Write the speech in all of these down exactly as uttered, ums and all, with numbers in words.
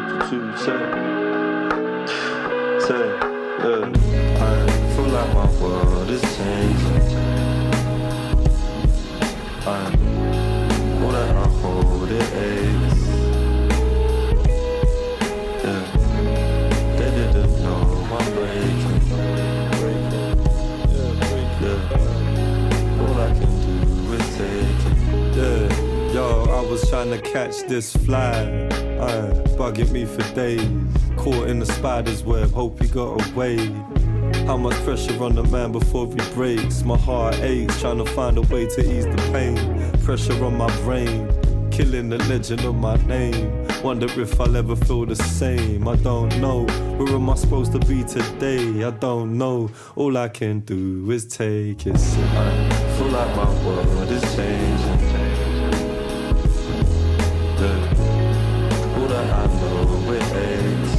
two, say, say, yeah. I feel like my world is changing. I know that I hold it aches. Yeah, they didn't know I'm breaking. Yeah, all I can do is take it. Yeah, yo, I was trying to catch this fly, uh, bugging me for days. Caught in the spider's web, hope he got away. How much pressure on the man before he breaks? My heart aches, trying to find a way to ease the pain. Pressure on my brain, killing the legend of my name. Wonder if I'll ever feel the same. I don't know, where am I supposed to be today? I don't know, all I can do is take it. I feel like my world is changing. Yeah. All that I know it aches.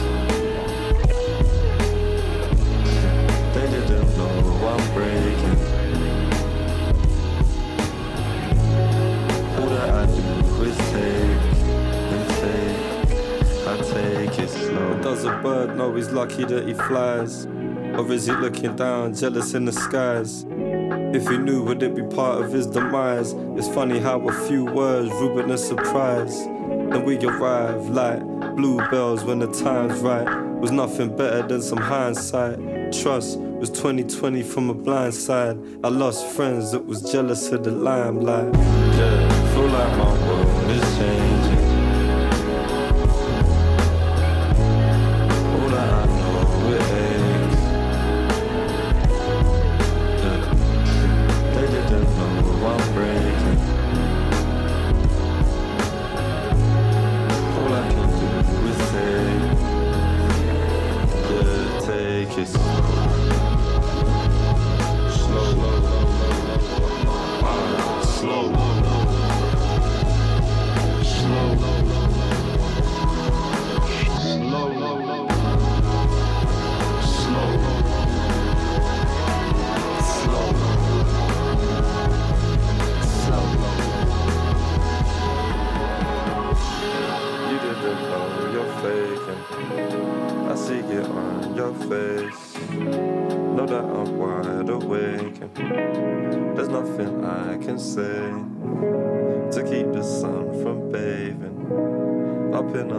They didn't know I'm breaking. All that I do is take and take. I take it slow. Does a bird know he's lucky that he flies? Or is he looking down, jealous in the skies? If he knew, would it be part of his demise? It's funny how a few words ruin a surprise. Then we arrive like bluebells when the time's right. Was nothing better than some hindsight. Trust was twenty twenty from a blind side. I lost friends that was jealous of the limelight. Yeah, feel like my world is changing. All that I know it aches. Yeah, they didn't know I'm breaking. All I can do is take. Yeah, take it slow. I see it on your face. Know that I'm wide awake, and there's nothing I can say to keep the sun from bathing up in a